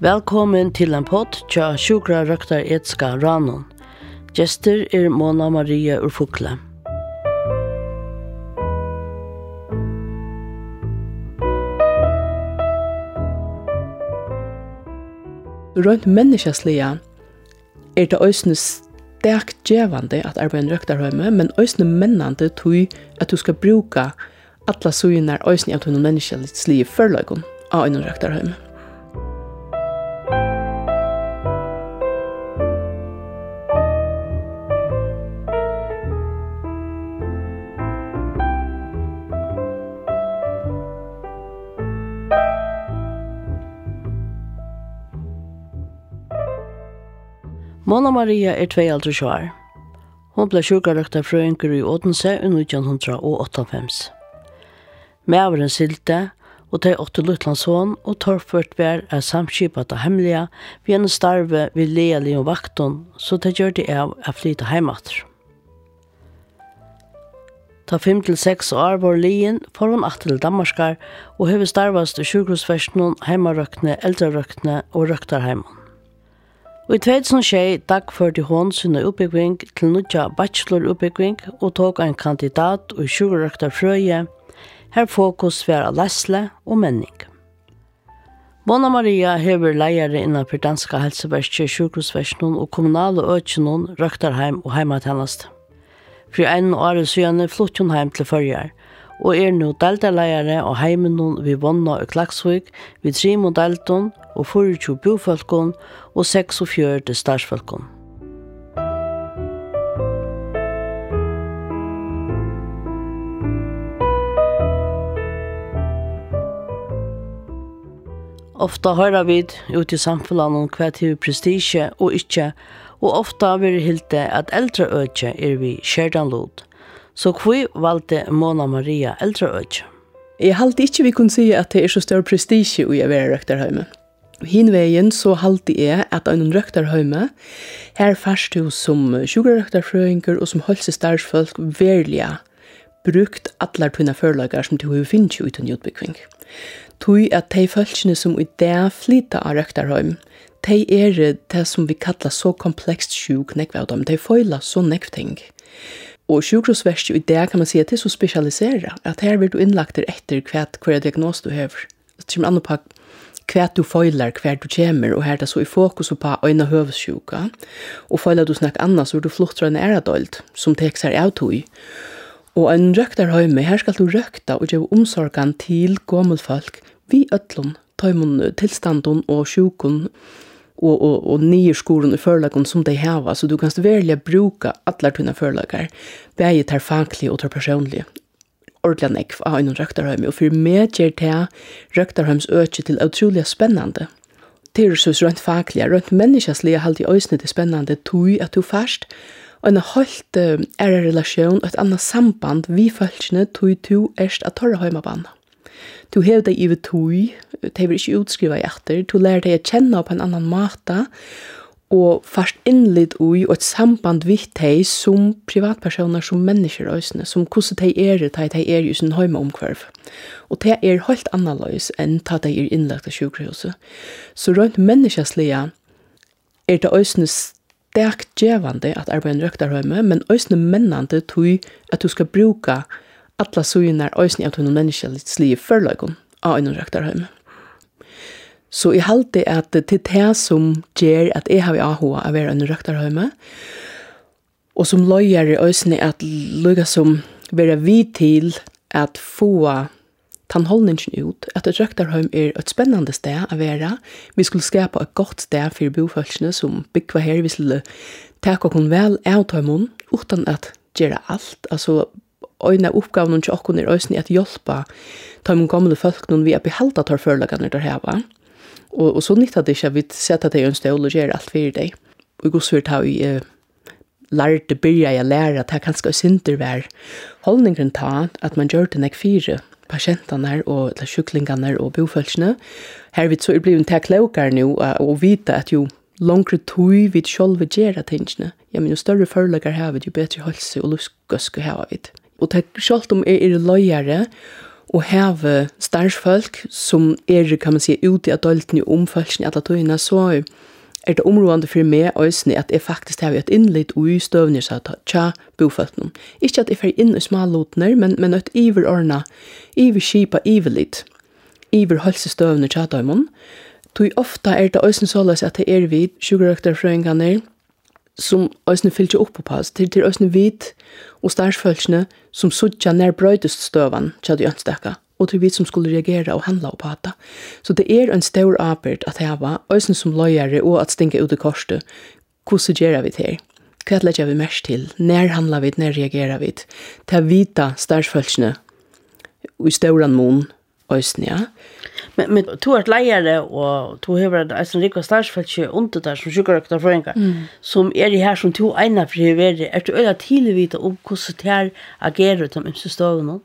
Velkommen til en podd tja sjukra røktar etska ranon. Gjester Mona Maria Urfukle. Rønt menneskeslige det øysene sterkt djevande at arbeide i røktarhøyme, men øysene mennande tog at du skal bruka alla søgner øysene av noen menneskeslige forløygon av en røktarhøyme. Mona Maria 22 år. Hon ble sjukarøktarfrøyngur i Odense i 1998. Mæveren silte, og de 8 luttlandsson og torført vær samskipat av hemmelige ved en starve ved lealig og vakton, så de gjør det av å flyte heimater. Ta 5-6 år var lien for hun til Danmarskar og hever starvast i sjukhusversjonen, heimarøkne, eldrerøkne og røktarheimon. Og i 2006 dagførte hon sinne utbygging til nødja bachelorutbygging og tok en kandidat i sjukarøktarfrøye. Her fokus var lesle og menning. Mona Maria hever leiere innenfor danska helseverket, sjukhusversjonen og kommunale økjennom, røktarheim og heimatjeneste. For en år siden flyttet hun heim til Førjar, og nå deltaleiere og heimenon vi Vonna og Klaksvik, vi 3 modelton og 24 bofolkon og 46 starsfolkon. Ofta hører vi ut i samfunnet hva til prestige og ikke, og ofta vil hilde at eldre øke vi skjerdanlod. Så hvor valgte Mona Maria eldre øke? Jeg halte ikke vi kunne si at det så stor prestige i å være røktarhøyme. Hinveien så halte jeg at en røktarhøyme her først du som sjukarøktarfrøyngur og som helsestarsfolk verlig brukt alle tunne forlager som du har finnet uten utbygging. Tui at de følelsene som i det flyter av røktarhøym, de det som vi kallar så komplekst sjuk nekve av dem, de føler så nekve ting. Og sjukhusverket i det kan man si at det så spesialiseret, at her vil du innlagt etter hver diagnos du har. Det kommer an på hva du føler, hver du kommer, og her det så i fokus på øyne høvesjuka. Og føler du snakker annet, så er du flottere enn æradølt, som tek seg av tog. Og en røktarhøyme, her skal du røkta og gjøre omsorgen til gammelfolk, vi øtlån, tøymon tilstanden og sjukon, og nye skolen i förlagen som de har, så du kan välja bruka alla tunna förlagar, bäge tar fakliga och tar personliga. Ordentligt nekv av en röktarhöjme, och för mig ger det röktarhöjms öke till otroligt spännande. Det är så rent fakliga, rent människasliga halt i ösnet är spännande, tog att du först en helt ära relation och ett annat samband vi följande tog du erst att torra heimabanna. Du hever deg i tog, de vil ikke utskrive etter, du lærer deg å kjenne på en annan måte, og først innlitt ui og et samband vidt deg som privatpersoner, som mennesker også, som hvordan de i sin heimeomkvarv. Og det helt annerledes enn at de innlagt av sjukhuset. Så rundt menneskeslige det også sterkt djevande at arbeide i røktarhøyme, men også mennande tog at du skal bruka alla søgner øyne av noen menneskeslige forløygon av en røktarhøyme. Så jeg halte at det det som gjør at jeg har AHA av å være en røktarhøyme, og som løyer i øyne at lykke som være vid til at få tannholdningen ut, at et røktarhøyme et spennende sted å være. Vi skulle skapa et godt sted for bofolkene som bygger her. Vi skulle ta oss vel av tøymon uten at gjøre alt. Altså, en av oppgavene til åkken øyne at hjelpe de gamle folkene vi behalda tar forlagene der her. Og så nytter det ikke at vi setter det i en stål og gjør alt for deg. Og god svært har vi lærte byrja jeg lære at det kan skal syndervær. Holdningen ta at man gjør det nek 4 patientene og sjuklingene og bofølgene. Her vil så bli en til klokere nå og vite at jo långre tog vi selv gjør tingene. Ja, men jo større forlager har vi, jo bedre helse og luskøske har vi. Og det selv om løyere og have starfsfolk som kan man si, ute i adulten og omfølelsen i alle tøyene, så det områdende for meg også at jeg faktisk har et innlitt og i støvner så at tja bofølten. Ikke at jeg får inn i smålotner, men et iverordnet, iverskipa, iverlitt, iverholdsestøvner tja døymon. Tog ofta det også således at det vid sjukrøkterfrøyngene som også fyller opp på pass, til også vid og starfsfølelsene som sutja nær brøydest støvan tja de ønstekka, og til vi som skulle reagere og handla på det. Så det en stor arbeid at hava, også som løyere og at stinka ut i korset, hvordan gjør vi det her? Hva legger vi mest til? Når handler vi, når reagerer vi? Til å vite starfsfølelsene i støren mån, også, ja. Men du har leiere, og du har en riktig starfsfølelse under der som sjukrøkterfrøyngar, som i her som to egnet for å være. Du øyne tilvite om hvordan det her agerer til de støvene?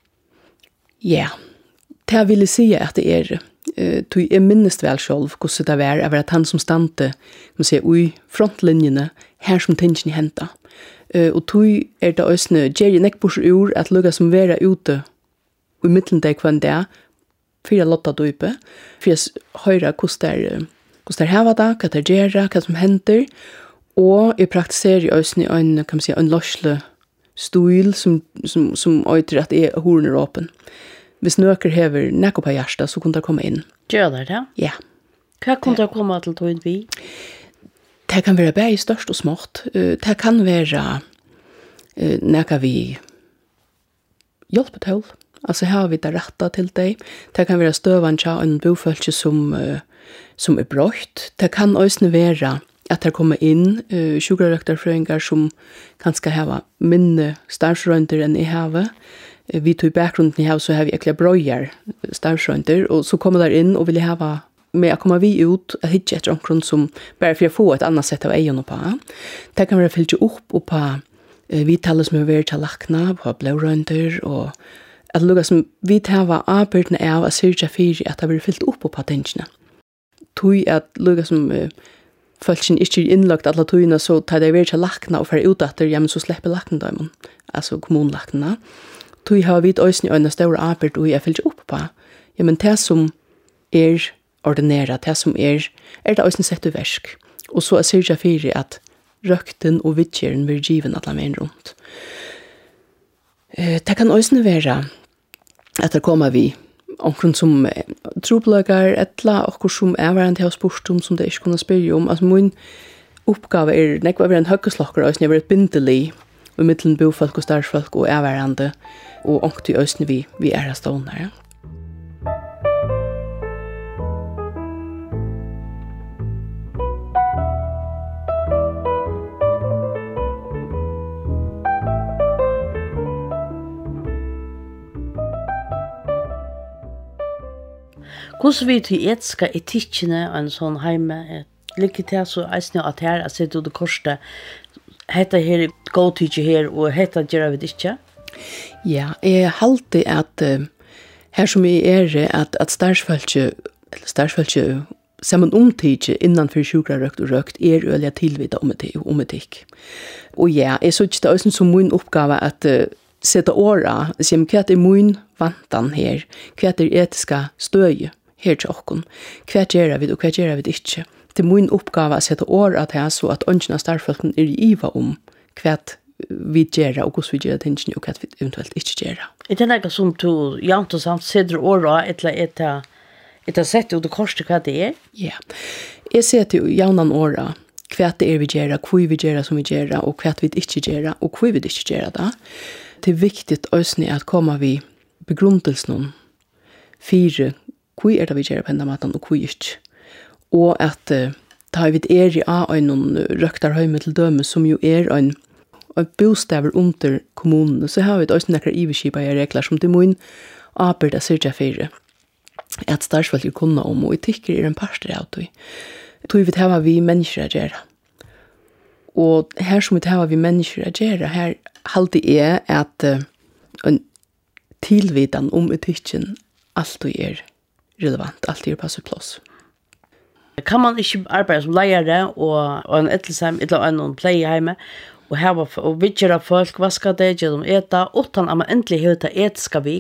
Ja, det vil jeg si at det jeg minnes vel selv hvordan det var, jeg var at han som stande, kan man si, i frontlinjene, her som tingene hentet. Og tog det også, Jerry Neckbush ord, at lukka som være ute i midten deg hver en dag, for å lotta døype, for å høre hvordan det her var da, hva det gjør, hva som henter, og jeg praktiserer også en, kan man si, en løsle stil som øyter at jeg horen åpen. Hvis nøker hever nekko på hjertet, så kunne det komme inn. Gjør det da? Ja. Hva kunne det komme til tog vi? Det kan være bare størst og smått. Det kan være nekka vi hjelper til. Altså her har vi det rettet til deg. Det kan være støvanje og en bofølelse som brøtt. Det kan også være at det kommer inn sjukrøkterfrøyngar som kanskje har minne starfsrøynter enn i havet. Vi tog bakgrunden i havet, så har vi ekkert brøyer starfsrøynter, og så kommer der inn og vil ha med å komme vi ut og hitte etter omkron som bare for å få et annet sett av egen på. Det kan være fylt opp og på vidtallet som er vært til lakna, på blårøynter, og at lukka som vi tar arbeidene av å sørge for at det blir fylt opp på tingene. Tog at lukka som følelsen ikke innlagt alle togene, så tar det vært til lakna og fer ut etter, ja, men så slipper lakna dem, altså kommunlakna. Tog har vi også en stor arbeid og jeg fyller opp på. Ja, men det som ordineret, det som det også sett i versk. Og så sørger jeg for at røkten og vidtjeren blir given alle menn rundt. Det kan også være at det kommer vi omkring som tropløkere, etla, og som hverandre til å spørre om, som det ikke kunne spørre om. Altså, min oppgave nekva å være en høggeslokker, og jeg var et bindelig, og mittelen bofolk og starfsfolk og hverandre, og ångte i østene vi stående her. Hvordan vi til etiske etikkene og en sånn heime, lykke til så eisne at her, at sitte ut i korset, hetta her godtidje her, og hetta gjør vi det ikke? Ja, jeg halte at her som jeg at starfsfølge sammen omtidje innanfor sjukrarøkt og røkt øyelig tilvida om etikk. Og ja, jeg så ikke det også som min oppgave at sette åra, som hva min vantan her, hva etiska støye her til okken, hva gjør vi og hva gjør vi ikke. Det min oppgave å sette åra til så at ønskene av starfsfølgen i iva om hva vi gjør og hvordan vi gjør tingene og hva vi eventuelt ikke gjør. Det noe som du jant og samt setter åra etter sett ut og korset hva det Ja, jeg setter jaunan åra hva det vi gjør, hva vi gjør som vi gjør og hva vi ikke gjør og hva vi ikke gjør da. Det viktig også at komme vi begrundelsen fire hva det vi gjør på enda maten og hva ikke. Og at da vi i en røkterhøyme til døme som jo en bostaver under kommunen, så har vi også nekker iverskipa i regler som det må inn arbeid av sørge fire at starfsfolk kunne om, og etikker en parster av det. Tog vi til vi mennesker å gjøre. Og her som vi til vi mennesker å gjøre, her halte jeg at en tilvidan om etikken alltid relevant, alltid på sitt plass. Kan man ikke arbeide som leiere og en etelsheim, eller en pleieheime, og vidgjøre folk, hva skal det gjøre de eta, utan at man endelig har det etiske vik?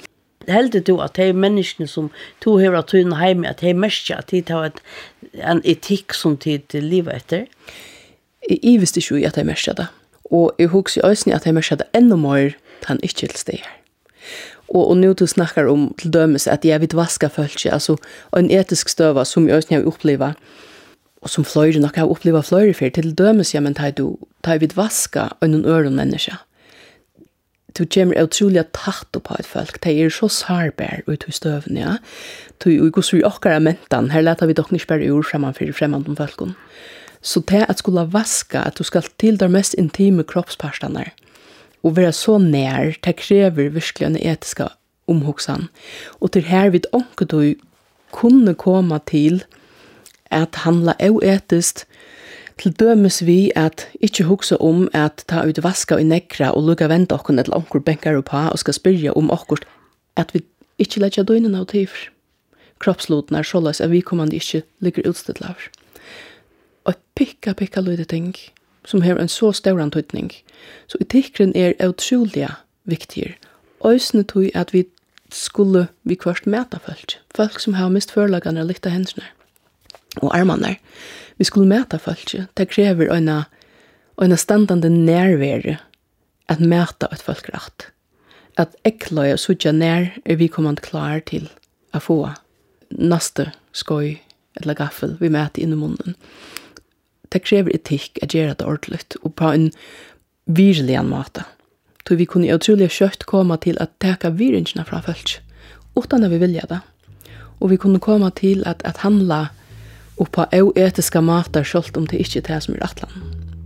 heldig du at de menneskene som du har at du er hjemme, at de mest at de har en etikk som de lever etter? Jeg visste ikke at de mest det. Og jeg husker også at de mest det enda mer han ikke til steg her. Og nu du snakker om til dømes at jeg vil vaske følelse, altså en etisk støva som jeg også har opplevd, og som flere nok har opplevd flere for, til dømes, ja, men tar vi vaske en øren menneske. Du kommer utrolig tatt på et folk. Det er så sarbær ut i støven, ja. Du går så i okkara mentan. Her leter vi dock ikke bare ord for fremmede folken. Så det at skulle vaske, at du skal til de mest intime kroppsparstene, og være så nær, det krever virkelig en etiske omhugsan. Og til her vidt onke du kunne komme til at handla oetisk, til dømes vi at ikke hugsa om at ta ut vaska og nekra og lukka vente okkon eller onkur benkar på og skal spyrja om okkurt at vi ikke letja døgnen av tyver. Kroppsloten er såleis at vi kommande ikke ligger utstedt lav. Og pikka lyde ting som har en så stor antydning. Så etikken er utrolig viktig. Øysene tog at vi skulle vi kvart møte folk som har mist førlagene og litt av hendene og armene. Vi skulle møte folk. Det krever en standande nærvære at møte et folkrett. At ekla og sutja nær vi kommande klar til å få neste skoj eller gaffel vi møter inn i munnen. Det krever etikk at gjøre det ordentlig og på en virkelig måte. Så vi kunne utrolig kjøtt komme til at teka virkene fra folk utan at vi vilja det. Og vi kunne komme til at handla og på oetiska matar selv om det ikke er det som er atlan.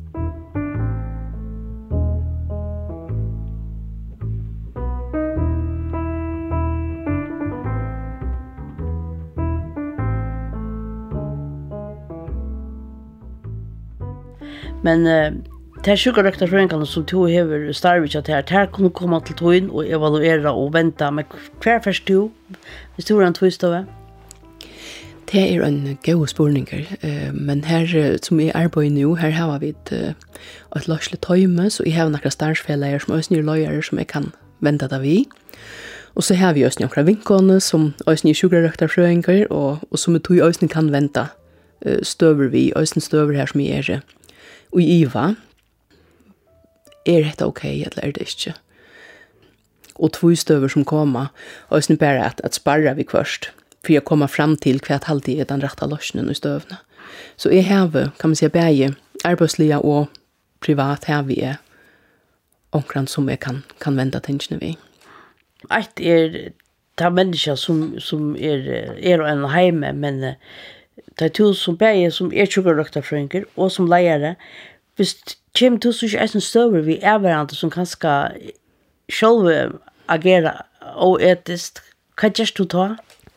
Men det sjukarøktarfrøyngene som du har starvet til her kunne komme til tøyen og evaluere og vente, men hver først du, hvis du har en tøystøve? Det er en god spørninger, men her som jeg arbeider nå, her har vi et løslig tøyme, så jeg har noen startsfeller som også nye løyere som jeg kan vente det vi. Og så har vi også noen vinkene som også nye sjukarøktarfrøynger, og som jeg også kan vente støver vi, også støver her som jeg er. Og i Iva, er dette ok, eller er det ikke? Og tvøystøver som kommer, og så bare at sparre vi først, for å komme frem til hva alltid er den rette løsningen i støvene. Så jeg har, kan man si, begge arbeidslige og privat har vi omkring som jeg kan vente tingene vi. Alt det mennesker som er en heime, men det er to som begge som sjukarøktarfrøynger og som leiere. Hvis kjem to så ikke en støver vi hverandre som kanskje selv agere oetisk, hva gjør du ta?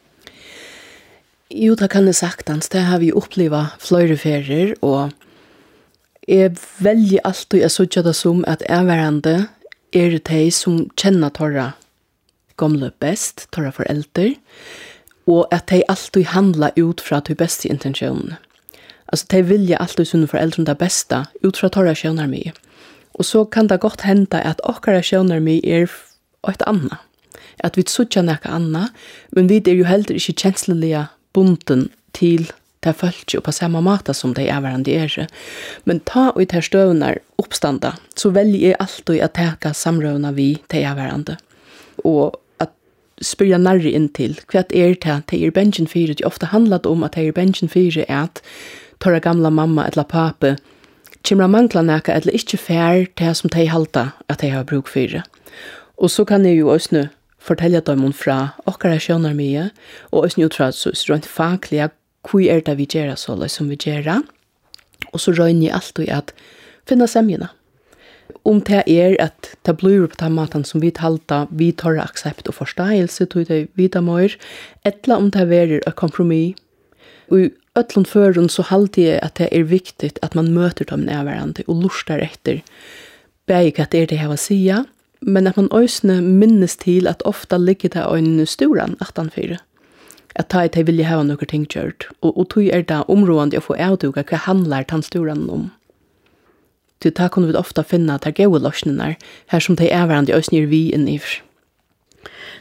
Jo, det kan jeg sagtens. Det har vi opplevd flere ferier, og jeg velger alltid å sørge det som at hverandre er de som kjenner tåra gamle best, tåra foreldre, og at de alltid handler ut fra de beste intensjonene. Altså, de vilja alltid sunne foreldre det beste ut fra tåra skjønner mye. Og så kan det godt hende at okkara skjønner mye er et annet. At vi sutja nekka annet, men vi er jo heller ikke kjenslelige bunden til det følge og på samme måte som de hverandre er. Men ta ut her støvner oppstanda, så velger jeg alltid å teka samrøvna vi til hverandre. Og at spyrja nærre inn til hva er det til bensin 4. Det ofte handlet om at bensin 4 er at tåra gamla mamma eller pape kommer mangla nekka eller ikke fær til som de halta at de har bruk for. Og så kan jeg jo også fortelle dem fra okkara skjønner mye, og også ut fra så rent faglig hva er det vi gjør så som vi gjør. Og så røyner jeg alltid at finne semjene. Om det er at det blir på den måten som vi talte, vi tar aksept og forståelse til det vita mer, eller om det er et kompromiss. Og i øtlund føren så halte jeg at det er viktig at man møter dem nærværende og lurer etter begge hva det er det her å si, men at man også minnes til at ofte ligger det en sturen 18-4. At de vil ha noen ting gjort. Og tog er det områdende å få avduga hva handler den sturen om. Til da kunne vi ofte finne at det er gode løsninger her som de er hverandre også nyr vi inn i.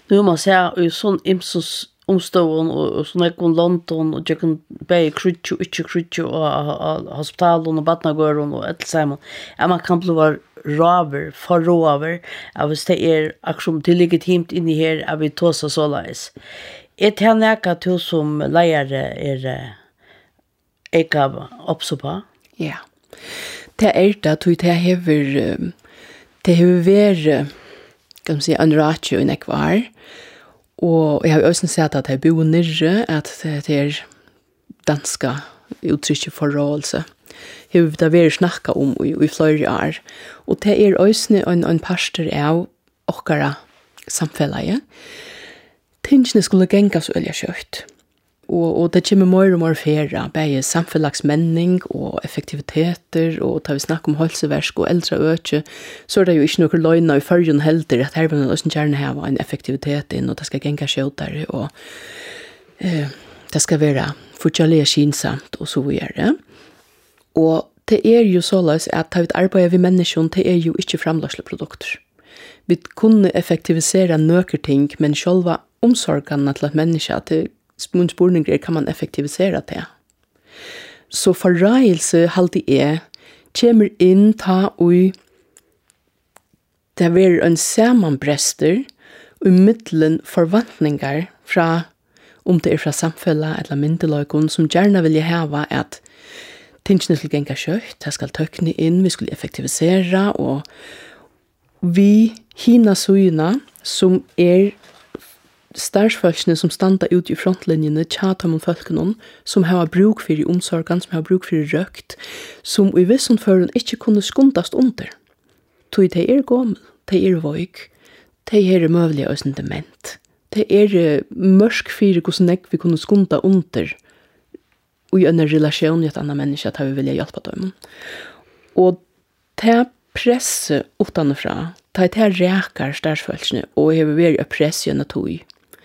Nu man ser ju sån imsos omstående og sånn ekon London og jeg kan be krutjo, ikke krutjo og hospitalen og badnagøren og et sammen. Ja, man kan bli raver, forrover, hvis det akkurat som det ligger timt inni her, vi tåsa så leis. Det nekka til som leiere ikke oppså på? Ja. Det det, at det hever vært, kan man si, en ratio i nekvar, og jeg har også sett at jeg bor nere, at det danska uttrykket forrådelse. Jeg har vært snakket om i flere år. Og det også en parster av okkara samfellet. Tingene skulle genga så veldig kjøtt. Og det kommer mer og mer færa, bare samfellagsmenning og effektiviteter, og tar vi snakk om helseversk og eldre øke, så det jo ikke noe løgna i førgen helder, at her vil man også gjerne ha en effektivitet inn, og det skal genga kjøttere, og det skal være fortjallige kinsamt, og så videre. Og det jo såleis at tar vi arbeider vi mennesker, det jo ikke framløsle produkter. Vi kunne effektivisere nøker ting, men sjølva omsorgene til et menneske, til min spurning kan man effektivisere det. Så forrøyelse alltid kommer inn ta og det er en sammenbrester og middelen forventninger fra om det fra samfunnet eller myndeløyken som gjerne vil hava at tingene skal genga kjøtt, det skal tøkne inn, vi skulle effektivisere og vi hina søyene som starsfolkene som standa ut i frontlinjene, tjata mot folkene, som har bruk for i omsorgen, som har bruk for i røkt, som i visson føren ikke kunne skundast under. Tog de gommel, de vøyk, de møvelige og dement. De mørk for hvordan vi kunne skunda under i en relasjon i et annet menneske at vi vilja hjelpe dem. Og det presset utenfra, det rekar starsfolkene, og jeg vil være press gjennom tog.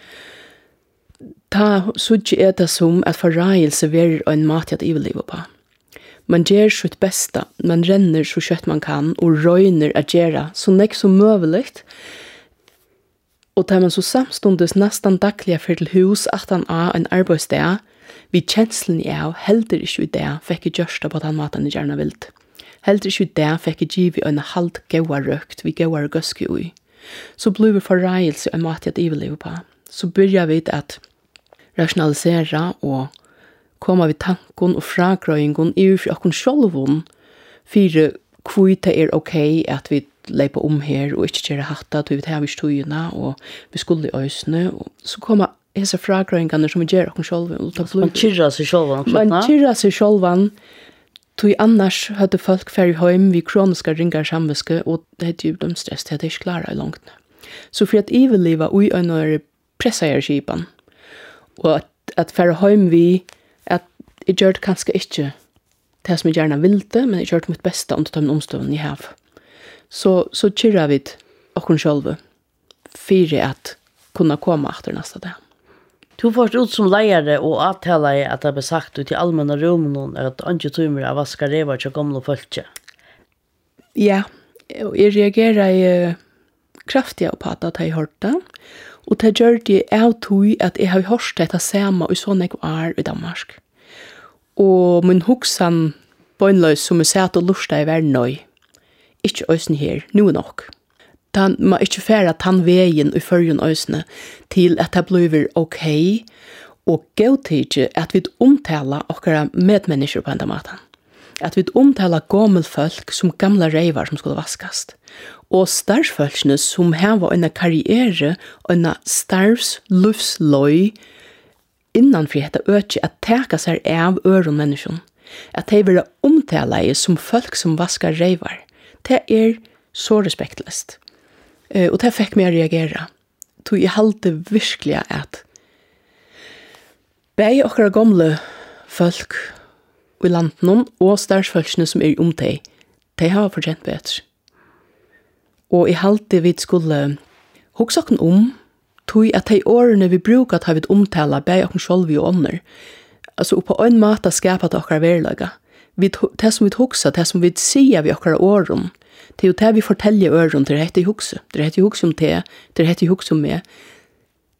Ta suttje det som at forrøyelse verer en mat at ivellivet på. Man gjør sitt beste, man renner så kjøtt man kan, og røyner at gjøre så nek som møvelig. Og tar man så samstundes nesten daglig for til hus at han en arbeidsdag, vi kjenslen av helder ikke i det, fikk jeg gjørst på den maten jeg gjerne vilt. Helder ikke i det, fikk jeg givet en halvt gøyere røkt, vi gøyere gøske ui. Så blir vi forrøyelse en mat at ivellivet på. Så begynner vi at rationalisera og koma vi tankon og fragrøyngon i for okkon sjolvun fyrir kvite okay at vi leipa her og ikkje kjere hatta til vi tar vi stugina og vi skulle i øysene og så koma hese fragrøynganer som vi gjer okkon sjolvun. Man kyrra seg sjolvan. Man kyrra seg sjolvan tog annars hadde folk færg heim vi kroniska ringar samviske og det er jo de stress til at det ikke klarer i langt. Så for at ivelliva ui øyne pressajerskipan og at færre heim vi at jeg gjør det kanskje ikke det som jeg gjerne ville, men jeg gjør det mitt beste om det tar min omstående jeg har. Så kyrra vi okkon sjolve for at kunne komme etter neste dag. Du får ut som leiere og avtaler at det ble sagt ut i allmänna rummen at ikke tøymer av vaska revar til gamle folket. Ja, jeg reagerer kraftig på at jeg hørte det. Og det gjør det av tog at jeg har hørt dette samme og sånn jeg var i Danmark. Og min hoksan bøgnløs som jeg satt og lurte i verden nøy. Ikke øyne her, noe nok. Man må ikke fære tann veien i førgen øyne til at det blir ok og gøytidje at vi omtaler okkara medmennesker på enda maten. At vi omtaler gammel folk som gamla reivar som skulle vaskast. Og starvsfolkene som har en karriere og en starvslufsløy innanfor dette øke at teka seg av øren mennesken. At de vil omtale som folk som vaskar reivar. Det så respektløst. Og det fikk meg å reagere. Så jeg halte virkelig at begge okkara gamle folk i landen og starvsfolkene som om de har fortjent bedre. Og jeg halte vi skulle hoksa okken tog at de årene vi bruker at vi omtala begge okken sjolv og ånder. Altså på en måte skapet okkara verlaga. Det som vi hoksa, det som vi sier vi okkara åren, det jo det vi forteller øren til det heter hokse. Det heter hokse om det heter hokse om meg.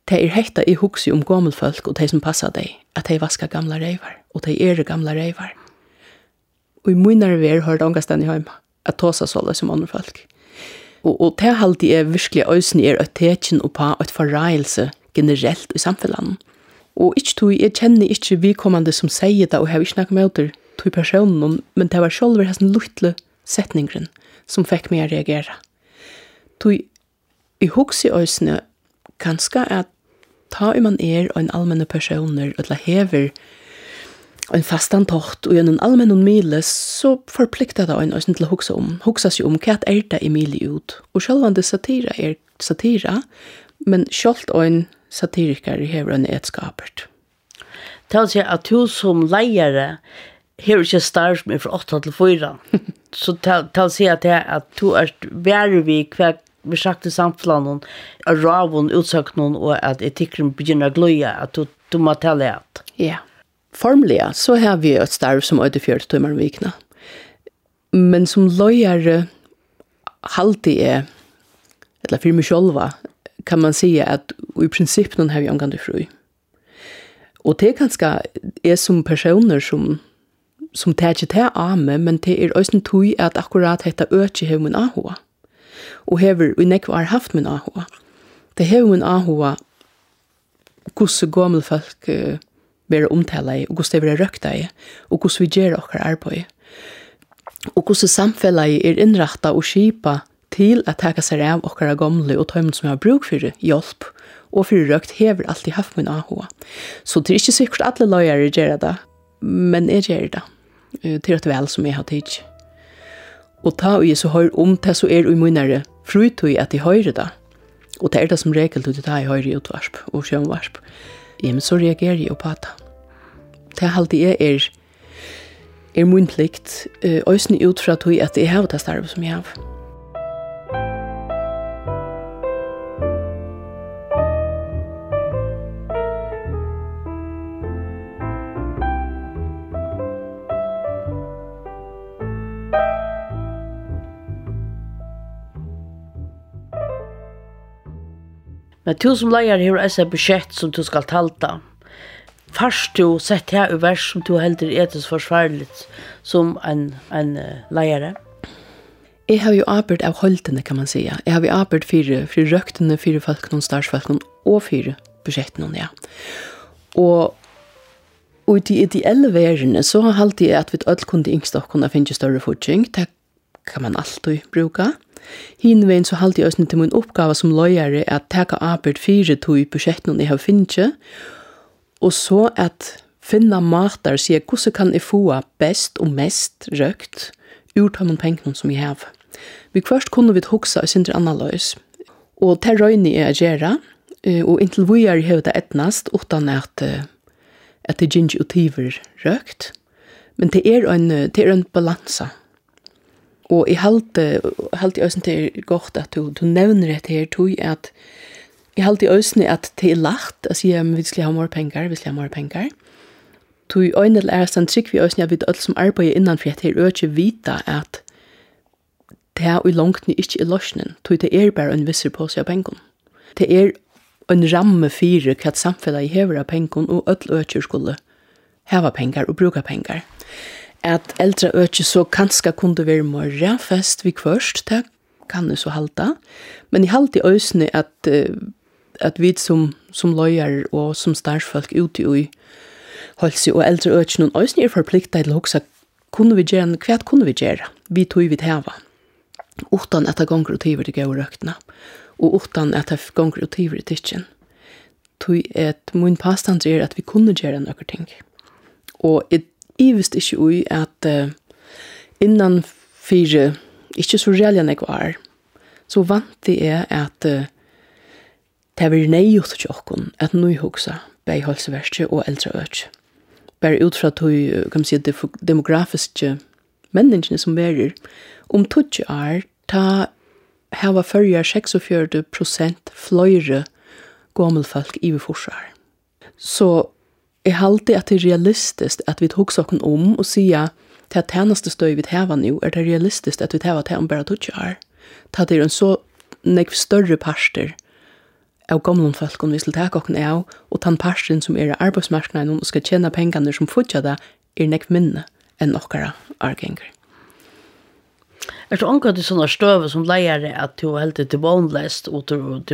Det hetta I huxi gammal folk og de som passar deg, at de vaskar gamla reivar, og de gamla reivar. Og I munnar ver har det ångastan I heima, at tåsa såla som andre folk. Og det halde virkelig øysen et tekin og på et forreilse generelt I samfunnet. Og ikke tog, jeg kjenner ikke vidkommende som sier det, og jeg har ikke snakket med åter tog personen, men det var selv hessen luttle setningen som fikk meg å reagere. Tog, I huxi øysene kanskje at ta man en allmenne personer, eller hever en fastan tocht og en allmenn mile, så forplikter det en øysen til å huksa seg om hva det I mile ut. Og selvvandet satira satira, men selv en satiriker hever en etskapert. Det vil si at du som leiere hever ikke starv med fra 8 til 4. Så det vil si at du vært vi hver vi sagt I samfunnet av ravun, utsøknen og at etikken begynner å gløye, at du må telle at. Ja. Formelig, så har vi et starv som 84 timer om vikene. Men som løyere halvtid eller for meg sjølva, kan man si at I prinsippen har vi omgående fri. Og det kanskje som personer som tar ikke til av meg, men det også tog at akkurat dette øker har min ahua. Og hever vi nekva har haft min ahua. Det hever min ahua hvordan gamle folk være omtale og hvordan det være røkta I, og hvordan vi gjør okkar arbeid. Og hvordan samfellet innrettet og skipa til at taka seg av okkar gamle og tøymen som har bruk for hjelp og for røkt hever alltid haft min ahua. Så det ikke sikkert alle løyere gjør det, men jeg gjør det. Til at vel som jeg har tid. Og ta og jeg så hører det så I munnere frutøy at jeg hører det. Og det det som regel til det jeg hører I utvarsp og sjønvarsp. Men så reagerer jeg på det. Det alltid min plikt, øyne ut fra at jeg har det starve som jeg har. Men du som leier har et budsjett som du skal talta. Først du sett her I vers som du heldur etisk forsvarligt som en leiere. Jeg har jo arbeid av holdene, kan man si. Jeg har jo arbeid for røktene, for folk, noen starsfolk, og for budsjettene, ja. Og I de ideelle verene så har alltid at vi alle kunne yngstokk kunne finne større fortjeng. Det kan man alltid bruke. Hinveien så halte jeg også til min oppgave som løyere at teka arbeid 4 tog I budsjettene jeg har finnet, og så at finne mater, sier hvordan kan jeg få best og mest røkt ut av de pengene som jeg har. Vi først kunne vi hukse og sindre annerledes, og det røyne jeg gjøre, og inntil vi har det etnast, uten at det ginger og tiver røkt, men det en balanse. Og jeg halte også til godt at du nevner det her, tog at jeg halte også at det lagt, å si at vi skal ha mer penger, Tog øynel sånn trykk vi også at vi alle som arbeider innanfor at det ikke vite at det I langt ikke løsningen, tog det bare en visser på seg av penger. Det en ramme fire hva samfunnet hever av penger, og alle øker skulle hava penger og bruka penger. At eldre øker så kanskje kunne være mer fest vi først, det kan jeg så halte. Men jeg halte også at vi som løyer og som starsfolk ute I holdt og eldre øker noen også forpliktet til å huske hva kunne vi gjøre? Vi tog vi hava. Utan at det gonger og tiver til gau røktene. Og utan at det gonger og tiver til tidsjen. Tog min påstand at vi kunne gjøre noen ting. Og jeg visste ikke ui at innan 4, ikke så reelle jeg var, så vant jeg at det var nøyut til okken at nøyhugsa bei halseverste og eldre øk. Bare ut fra de demografiske menneskene som verer, om 20 år, ta hava førjar 46% fløyre gammelfolk I vi forsvar. Så jeg halte at det realistisk at vi tog saken om og sier til at tjeneste støy vi hava nå, det realistisk at vi hava til om bare 20 år. Ta det en så nekv større parster av gamle folk vi skal ta okken av, og den parten som arbeidsmarknaden og skal tjene pengene som fortsatt det, nek minne enn okkara argenger. Det omgått i sånne støve som leier at du er helt til båndlest, og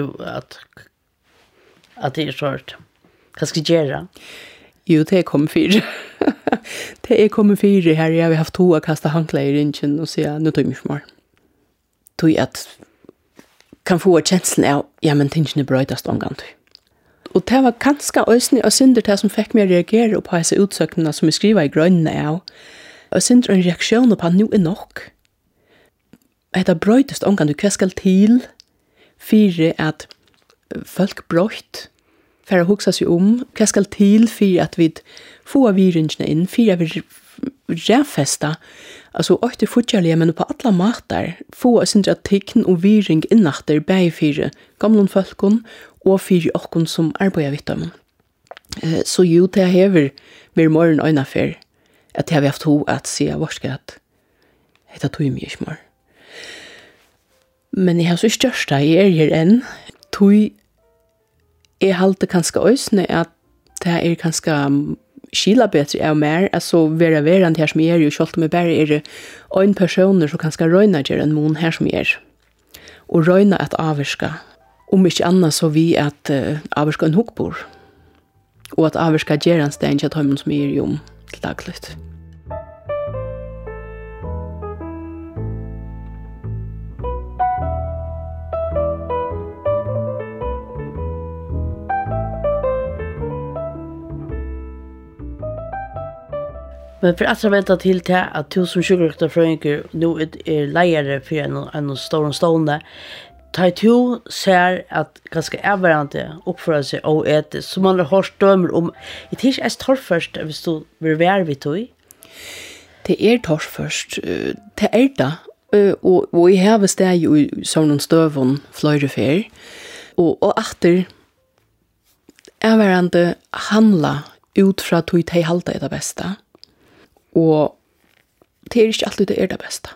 at det svårt. Hva skal jeg gjøre? Jo, det kommer fire. Det kommer fire her. Jeg har haft to å kaste hankler i ringen og si, nå tar jeg mye mer. Tog at kan få kjenslen av, ja, men tingene brøydast omgang. Og det var ganske øsne og synder det som fikk meg å reagere på disse utsøkene som jeg skriver i grønnene av. Og synder en reaksjon på at nå nok. Det brøydast omgang. Hva skal til for at folk brøyt for å huske seg hva skal til for at vi får virringene inn, for at vi rævfester, altså åkte fortjellige, men på alle måter, få sin tikn og virring innatter, bare for gamle folkene, og for åkken som arbeider vidt dem. Så jo, det hever mer morgen øyne for, at jeg har haft ho at si av vorske at det tog mye smør. Men jeg har så størst da, jeg her enn, tog jeg halte kanskje øysene at det kanskje skila bedre av mer, altså være verand her som jeg jo selv om jeg bare en personer som kanskje røyna gjør en mån her som jeg og røyna at avvirska, om ikke annet så vi at avvirska en hukbord, og at avvirska gjør en stein til tøymen som jeg jo til dagligt. Men för att vänta till att du som sjukröktarfröjningar nu lejare för en stor stående, tar du ser att ganska överande uppföra sig och äta, så man har hört dömer om, det är inte torr först, hvis du vill vara vid tog? Det torr först, det det, och i här steg ju i sådana stövon flöjre för, och efter överande handla ut från att du halta är det bästa. Og det ikke alltid det beste.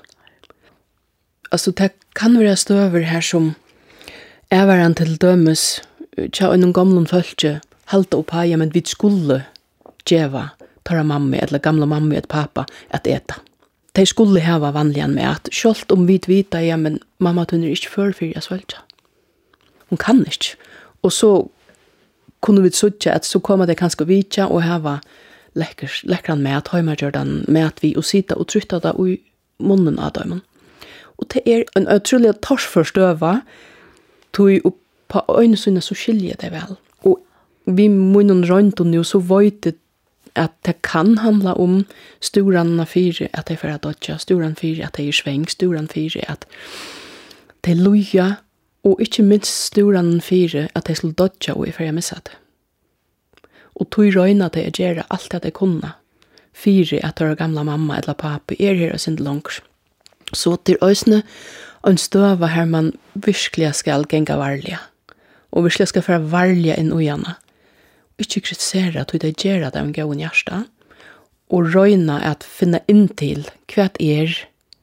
Altså, det kan være støver her som væren til dømes tja en gamle følge halte opp her, men vi skulle djeva tåra mamma eller gamla mamma et pappa at eta. De skulle hava vanligen med at selv om vi vita, ja, men mamma tunner ikke førfyr jeg svølja. Hun kan ikke. Og så kunne vi sutja at så kommer det kanskje vitja og hava lekkran mat, heimagjørdan mat vi og sita og trytta da i munnen av dem. Og det en utrolig torsforstøva tog opp på øynesynene så skiljer det vel. Og vi munnen rundt og nå så vet at det kan handla om storanna fire at det er for at dodja, storan fire at det er sveng, storan fire at det er loja, og ikke minst storan fire at det er dodja og er for jeg missa det. Og tog røyna det å gjøre alt det jeg kunne, fire at det gamla mamma eller pappa her og sin langt. Så til øysene en støva her man virkelig skal genga varlige, og virkelig skal være varlige inn ujana. Ikke kritisere at det gjør det en gøen hjärsta, og røyna at finne inn til hva det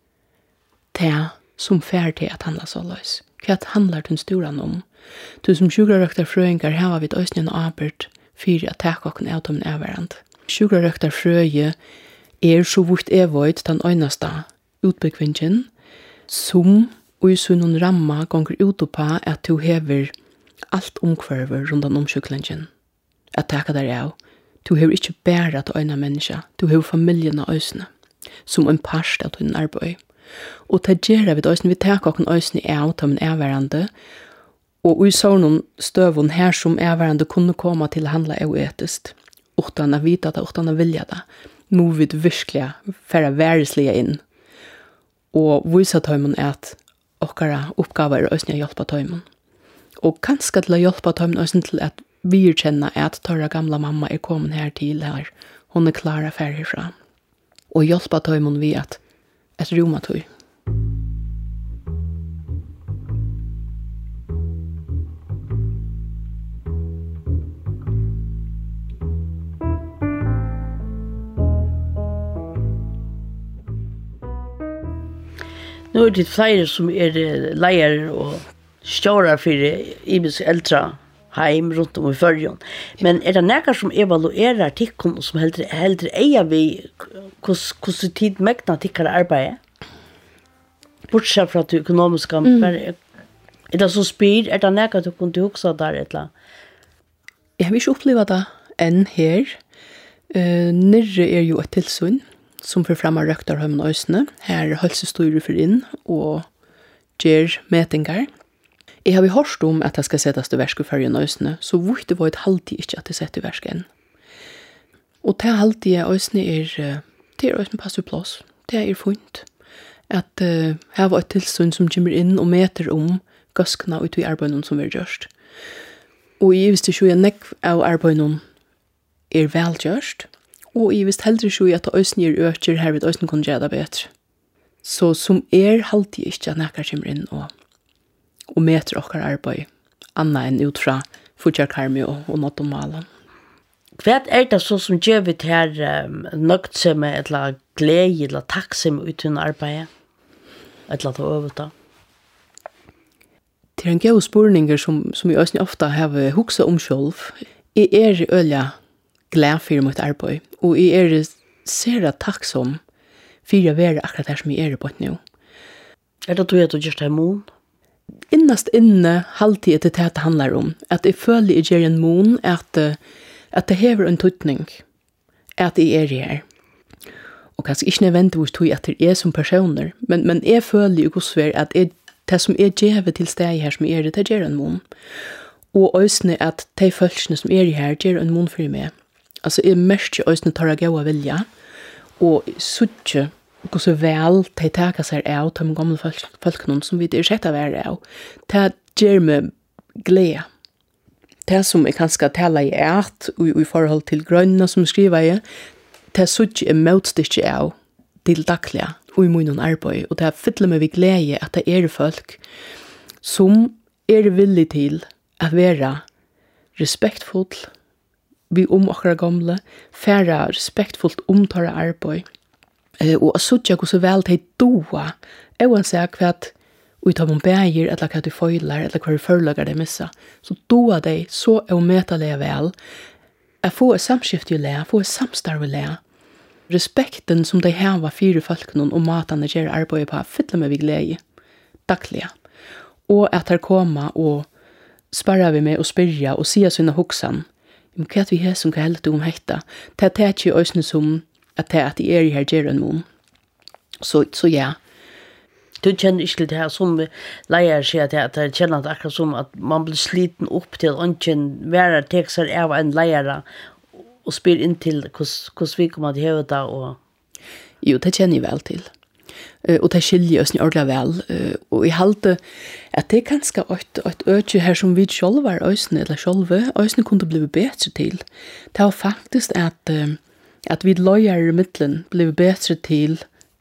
som fer til at handla så løs. Hva handlar den storan om? Du som sjukrarøktarfrøyngar har vi øysene en arbeid fyrir at takk okken av dem hverand. Sjukrarøktarfrøye så vort veit den øyneste utbyggvingen som i sunnen ramma gonger ut på at du hever alt omkvarver rundt om sjuklingen. At takk der av. Du hever ikke bare til øyne mennesker. Du hever familien av øysene som en parst av din arbeid. Og til gjør vi øysene, vi takk okken øysene av dem hverandre. Og i sånne støvun her som hverandre kunne komme til å handle etisk, utan å vite det, utan å vilja det, må vi virkelig fære væreslige inn. Og vise tøymen at okkara oppgaver er å hjelpe tøymen. Og kanskje til å hjelpe tøymen også til at vi kjenner at tørre gamla mamma er kommet her til her. Hun er klar affær herfra. Og hjelpe tøymen vi at roma tøy. Nu det flere som leier og stjårer for ibis eldre heim runt om I förrjon. Men är det näkar som evaluerar tikkon som hellre eia vi hur tid mäkna tikkar arbete? Bortsett från att det ekonomiska är det så spyr, är det näkar du kunde huxa där eller? Jeg har ikke opplevd det enn her. Nirre jo et tilsyn som får frem av røkterhøymen og øsene. Her hølsestyrer for inn og gjør metingar. Jeg har hørt om at det skal settes til versk for inn og øsene, så hvorfor det var et halvtid ikke at det setter til versk enn. Og til halvtid øsene det øsene passer plass. Det funnet. At her var et tilsyn som kommer inn og meter om gaskene ut I arbeidene som vi gjørst. Og jeg visste ikke at nekv av arbeidene velgjørst, og jeg visste heller ikke at øsene øker her ved øsene kunne gjøre det bedre. Så som halvtid ikke at nekker kommer inn og meter okker arbeid, annet enn ut fra fortjærkarmi og nått om malen. Hva det så som gjør vi til her nøgt seg med et eller glede eller takksam ut under arbeidet? Et eller annet øvet da? Det en gode spurninger som jeg også ofte har hukset om selv. Jeg øyelig glad for mitt arbeid, og jeg ser takksom for å være akkurat her som jeg på nå. Det du at du gjør det mån? Innast inne halvtid det det handler om, at jeg føler jeg gjør en mån at det hever en tøtning, at jeg her. Og kanskje ikke nødvendigvis tog at det som personer, men jeg føler jo også at det som gjør til steg her som det gjør en mån. Og også at de følelsene som her gjør en mån for meg. Altså, jeg mest også tar å gå av vilja, og suttje hvor så vel de taker seg av de gamle folkene som vi sett av av. Det gjør meg glede. Det som jeg kanskje taler I forhold til grønne som skriver jeg, det suttje motstykke av til daglige og I munnen arbeid, og det fyller meg ved glede at det folk som villige til å være respektfull vi akkurat gamle, færre respektfullt omtale arbeid, og suttje hvor så vel de doa, uansett hva utan man bæger, eller hva du føyler, eller hva du følger de missa, så doa de så metale vel, å få et samskifte I le, få et samstarv I le, respekten som de har fire folkene og matene gjør arbeid på, fyller med vi glede, daglige, og at de kommer og sparrer vi med og spyrrer og sier sine hoksan, hva vi har som kan helle om hekta, det ikke øsne som at de her gjør en mån. Så ja. Du kjenner ikke det her som leier seg at jeg kjenner det akkurat som at man blir sliten opp til at ønsken være tek seg av en leiere og spyr inn til hvordan vi kommer til å det og... Jo, det kjenner jeg vel til. Og det skiljer oss ordentlig vel. Og jeg halte at det ganske et øke her som vi selv var øsne, eller selv, kunne bli bedre til. Det var faktisk at vi løyer I midtelen ble bedre til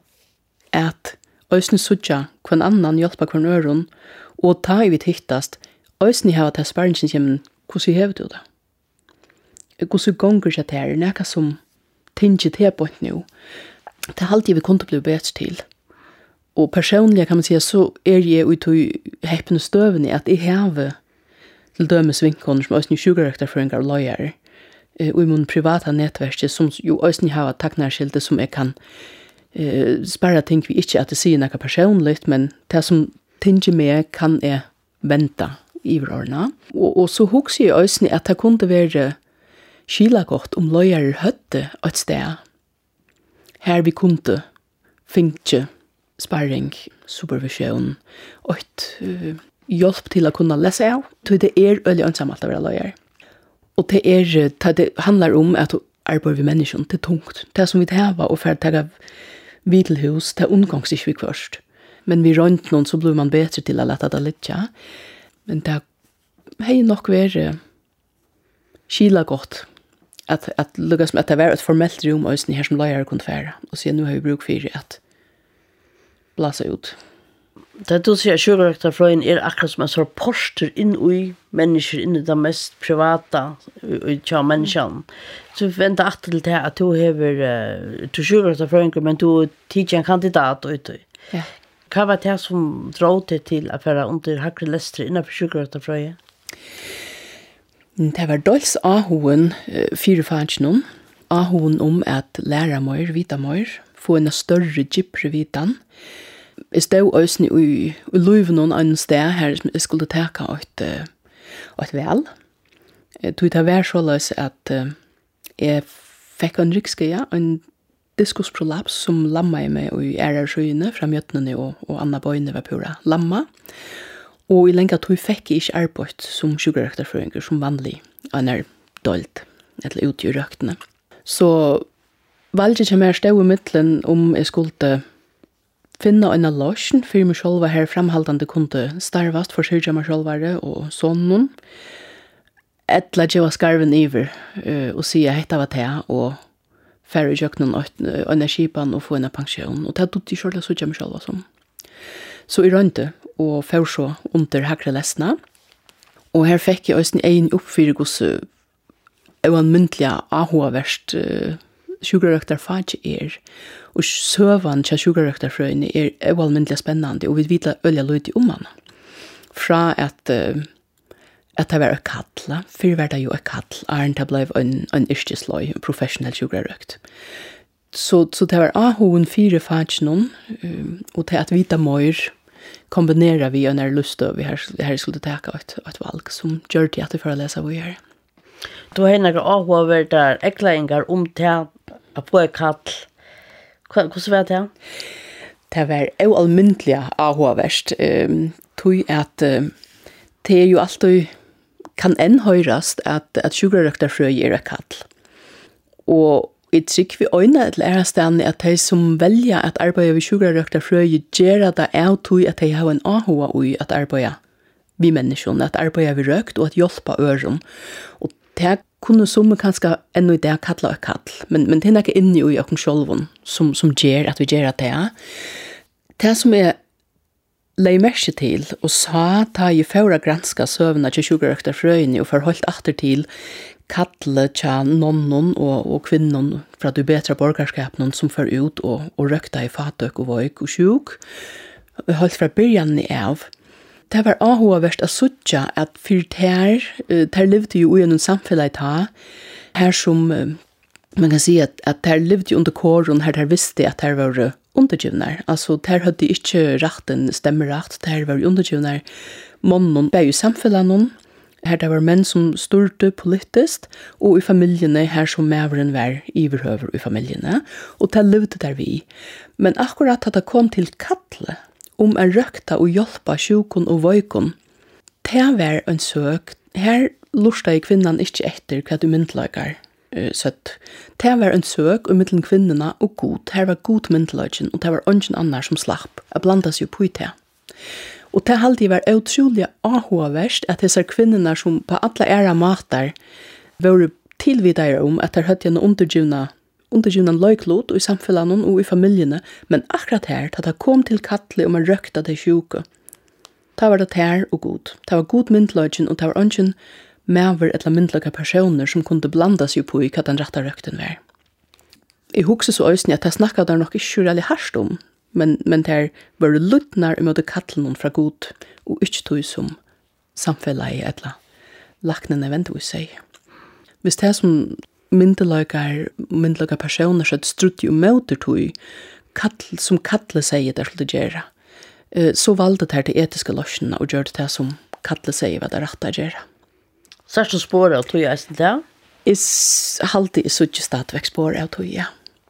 at øsne sutja hver annan hjelper hver øren, og ta I vi tittast, øsne har til spørringen kommer, hvordan hever du det? Hvordan gonger seg til, nekka som tinge til på et nå. Det er alltid vi kunne bli bedre til. Og personlig kan man si så jeg ut I heppende støvene at jeg har til dømes vinkene som øsne sjukerøkterføringer og løyer og I min privata nettverk som jo øsne har takknærskilte som jeg kan sparre ting vi ikke at det sier noe personlig, men det som tinge med kan jeg vente I hverandre. Og så husker jeg øsne at det kunne være skilagott om løyer høtte et sted her vi kunne finne sparring, supervision og hjelp til å kunne lese av. Det øyelig ønsomt å være løyer. Og det handler om at arbeid med mennesken, det tungt. Det som vi har og for å ta hvilhus, det omgangs ikke vi først. Men vi rønt noen, så blir man bedre til å lette det litt, ja. Men det har nok vært skila godt at lukkes med at det var et formelt rom og her som løyer kunne fære. Og så nå har vi bruk for at blåsa ut. Det du sier, sjukerøkterfløyen akkurat som en sånn poster inn I mennesker, inn I det mest private I menneskene. Så vi venter at til det at du hever til sjukerøkterfløyen, men du tidser en kandidat ute. Ja. Hva var det som drar til å være under hakre lestre innenfor sjukerøkterfløyen? Det var dels ahoen fire fansjonen, ahoen om at lære mer, vita mer, få en større gypre vitan. Jeg stod også i løyven en sted her som jeg skulle teka et vel. Tog det var såleis at jeg fikk en rikskøya, en diskusprolaps som lamma i meg i ærersøyene fra mjøtnene og andre bøyene var pura lamma. Og i lenge tog fikk jeg ikke arbeid som sjukrøkterføringer som vanlig, han dolt, eller ute i røktene. Så valgte jeg mer stod i midtelen om jeg skulle finne en låsen for meg selv her fremhaldende kunne starvast for syrja meg selv og sånn. Etla jeg var skarven iver og sier jeg hette var det og færre i jøkken og energipan og få en pensjon. Og det hadde jeg selv syrja meg selv som. Så jeg rønte og får så under hakre lesna. Og her fikk jeg også en oppfyrir hos uanmyndelig ahoverst sjukrøkterfag og søvan til sjukrøkterfrøyene uanmyndelig spennende, og vi vet øyla løyde om han. Fra at det var et kall, for var det jo et kall, det ble en yrkesløy, en professionell sjukrøkt. Så det var ahoen fire fagene, og til at vita mer kombinerer vi en lyst over her skulle teka et valg som gjør det at vi får lese hva gjør. Du har noen avhåverder eklæringer om det å få et kall. Hvordan var det? Det var ualmyndelig avhåverst. Tog at det jo alltid kan høyrast at sjukrøkterfrøy et kall. Og jeg tror vi øyne til ærestene at de som velger at arbeide ved sjukrøkterfrøy gjør det av tog at de har en avhåva i at arbeide vi mennesker, at arbeide ved røkt og at hjelpe øren. Og det kunne som kanskje ennå i det kalla et kall, men det er ikke inne i åkken sjølven som gjør at vi gjør det. Det som lei merke til og sa ta i fåra granska søvna til sjukrøkterfrøyene og forholdt atter til kalle tja nonnen og kvinnen fra du betra borgerskapen som får ut og røkta i fatøk og vøyk og sjuk. Holdt fra byrjan av. Det var avhåverst å suttja at for der levde jo i en samfunn ta, her som man kan si at der levde jo under kåren, her der visste at der var undergivnar. Altså, der hadde ikke retten stemmerett, der var undergivnar mannen bei i samfunnet. Her det var menn som styrte politisk, og i familiene her som mæveren var iverhøver i familiene, og det levde der vi. Men akkurat at det kom til kattle, om å røkta og hjelpa sjukon og vøykon, det var en søk. Her lurte kvinnan ikke etter hva du myndelager søtt. Det var en søk og mittelen kvinnerne og god. Her var god myndelagen, og det var ingen annar som slapp. Jeg blandet seg på i det. Og det halde var utrolig avhåverst at disse kvinnerne som på alle æra matar var tilvidere om at de hadde en undergivna løyklot i samfunnet og i familiene, men akkurat her, da det kom til kattle om å røkta det sjuke, da var det her og god. Det var god myndløgjen, og det var ingen maver eller myndløgge personer som kunne blanda seg på i hva den rette røkten var. Jeg husker så øyne at jeg snakket der nok ikke veldig hardt om, men der var luttnar i måte kattelen fra god, og ikke tog som samfunnet eller laknene ventet å si. Hvis det som myndelager personer så strutt jo møter tog, som kattle sier det skulle gjøre, så valgte det de etiske løsene og gjør det som kattle sier hva det rette gjøre. Så er det spåret av tog jeg det? Jeg halte så ikke stadigvæk spåret av tog, ja.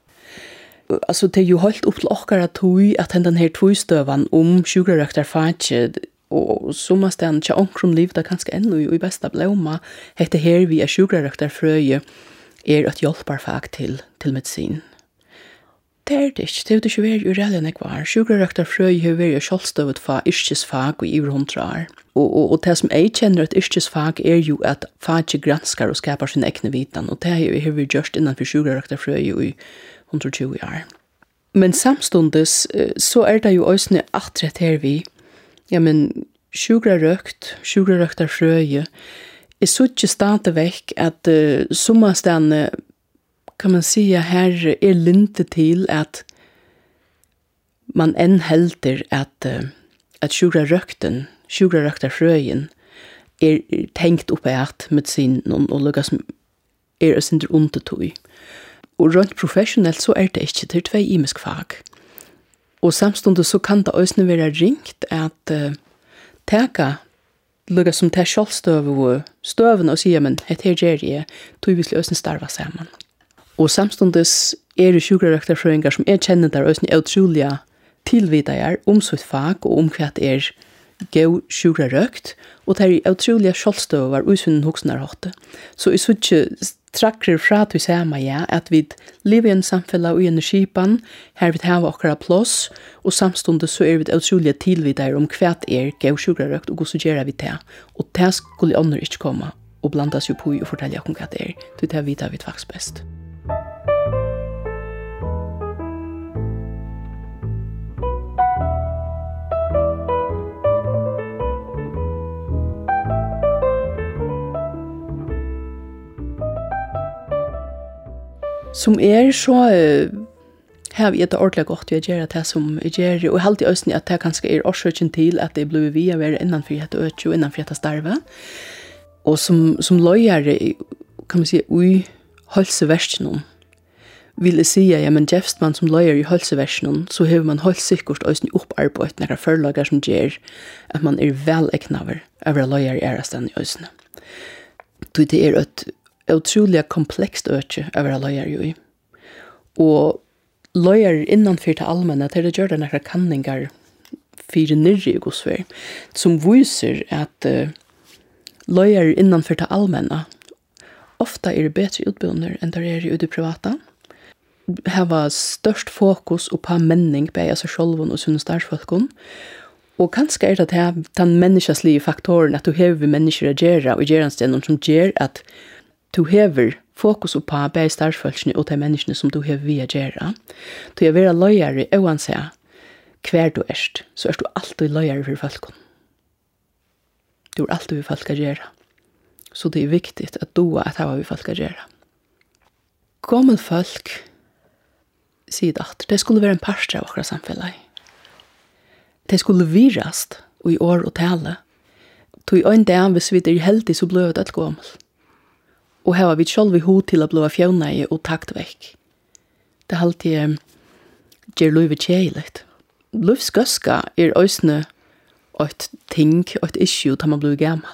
Altså, det er jo holdt opp til okkara tog at den her tvøystøven om sjukrøkterfag og som stedet ikke omkring livet er kanskje ennå i besta blåma, heter her vi sjukrøkterfrøye et hjelperfag til medisin. Det det ikke. Det ikke vært ureelig enn jeg var. Sjukrøkterfrøye har vært selvstøvet fra yrkesfag i over 100 år. Og det som jeg kjenner et yrkesfag jo at faget granskar og skapar sin egne vitan, og det har vi gjort innanfor sjukrøkterfrøye i 120 år. Men samstundes så det jo også atrett her vi, ja, men sjukrøkterfrøye så ikke stadig vekk at sommerstedene kan man si her linte til at man helder at sjukrøkterfrøyen tänkt upp att medicin och lukas inte undertog. Och rent professionellt så det inte till två imisk fag. Och samstundes så kan det också vara ringt att täcka lukas som tar självstöven och säga men det här gör jag, tog vi skulle också starva samman. Och samstundes det sjukröktarfröingar som känner där också otroliga tillvidare sitt fag och vad gå sjukrökt och det otroliga självstövar och sin huxnarhotte. Så i så trackar fra till samma att vi lever i en samfälla och i en skipan här vi har våra plats och samstundes så vi otroliga tillvidare vad gå sjukrökt och så gör vi det. Och det skulle andra inte komma och blanda sig på och fortälja om vad det det vet vi faktiskt bäst. Som så har vi ett ordentligt gott att göra det som jag gör. Och alltid ösning att det kanske årsöken till att det blir vi att vara innanför ett öke och innanför ett starve. Och som löjare kan man säga i hälsoversionen vill jag säga, ja men jäfst man som löjare i hälsoversionen så har man helt säkert ösning upparbeidt några förlagar som gör att man väl äknaver över löjare i ärastan i ösning. Det ett otroligt komplext öke över löjar ju. Och löjar innanför till allmänna till det gör det några kanningar för nyrre gosver som visar att löjar innanför till allmänna ofta bättre utbildningar än där i det privata. Här var störst fokus på menning på sig själva och sina starfolkon. Och kanske det här den människans faktoren att du har vi människor att göra och göra en som gör att du hever fokus på bæði starfsfólkini og de menneskene som du hever via gjera. Du hever vera løyare oansett hver du så du alltid løyare for folkon. Du alltid vi folk å gjera. Så det viktigt at du at hava vi folk å gjera. Gammel folk sier at det skulle være en parstre av okra samfellag. Det skulle virast i år og tale. Tu i ein dag hvis vi heldig så blød et gammel. Og her var vi selv i hod til å bli fjønneie og takt vekk. Det alltid gjør løyve kjeiligt. Løyvskøska øysene et ting, et issue til man blir gammel.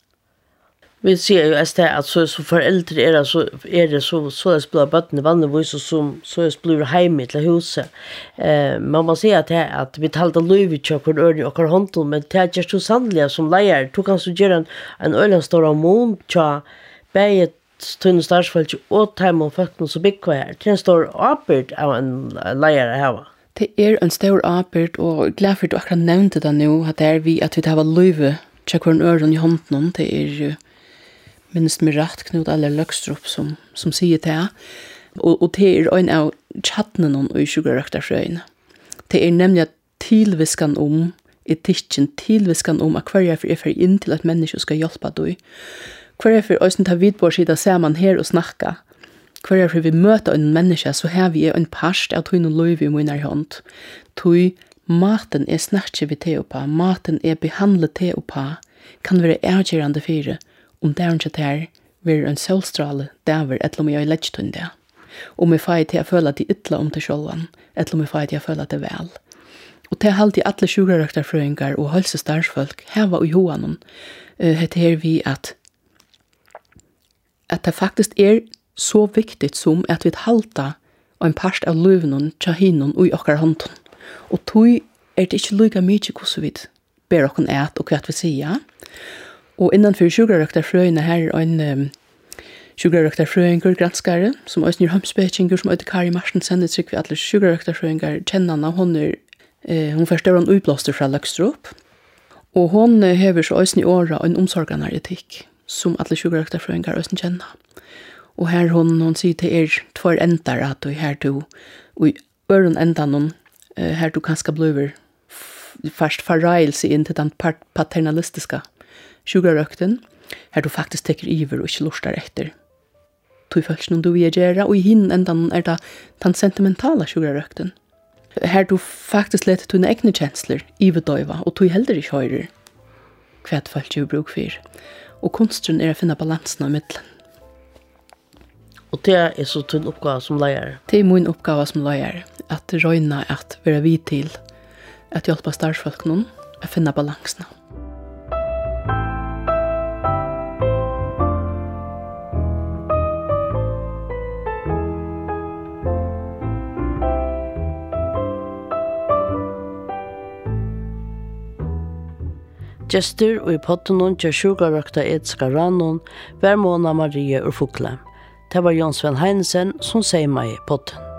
Vi ser jo at så foreldre så det så det blir bøttene vanligvis og så det blir hjemme til huset. Man må si at vi talte løyve kjøkker ørne og håndel, men det gjør så sannelig som leier. Du kan så gjøre en øyne stor amon til bæget tunne startsfølge og time og folkene som bygger her. Det en stor arbeid av en leier her. Det en stor arbeid, og glad for at du akkurat nevnte det nå, at det vi at vi har løyve kjøkker ørne i hånden. Det minst med rett Knut eller Løgstrup som sier det. Og det en av chattene i sjukrøktarfrøyene. Det nemlig at tilviskan etikken, tilviskan at hver for inn til at mennesker skal hjelpe deg. Hver for oss tar vid på sida sammen her og snakka. Hver for vi møter en menneske, så har vi en parst av tøyne løyve i munner hånd. Tøy maten snakket vi til oppa, maten behandlet til oppa, kan være avgjørende fire, om det ikke er være en selvstrale, der et eller annet leggt til det. Om vi får til å føle at de ytler om til sjølven, et eller annet får til å føle at det vel. Og til alltid alle sjukrøktarfrøyngar og helsestartsfolk, her var i hoanen, heter vi at det faktisk så viktigt som at vi halta en parst av løvnen, tjahinnen og i okkar hånden. Og tog det ikke lykka mykje hvordan vi ber okken et og hva vi sier. Og innanfor sjukrøktarfrøyene her en sjukrøktarfrøyngar granskare, som også nyr homspekinger, som heter Kari Marstensen, det trykker vi alle sjukrøktarfrøyngar kjennene. Hun forstår en utblåster fra Løgstrup. Og hun hever så også i åra en omsorgende etikk, som alle sjukrøktarfrøyngar også kjenner. Og her hun sier til tvær endar at du her du, og i øren endan her du kanskje blir først forreilse inn til den paternalistiska sjukrøkten, her du faktisk tekker iver og ikke lustar etter. Du føler noen du vil gjøre, og i hinn endan det den sentimentala sjukrøkten. Her du faktisk leter til egne kjensler, ivedøyva, og du heller ikke høyrer. hva folk gjør bruk for. Og kunsten å finne balansen av middelen. Og det er så din oppgave som leier? Det er min oppgave som leier, at røyne at være vid til at hjelpe startsfolk noen å finne balansen. Gestur og i pottenon til sjukarøkta etiska rannon var Mona Marie ur Fugla. Det var Jon Sven Heinesen som sier meg i potten.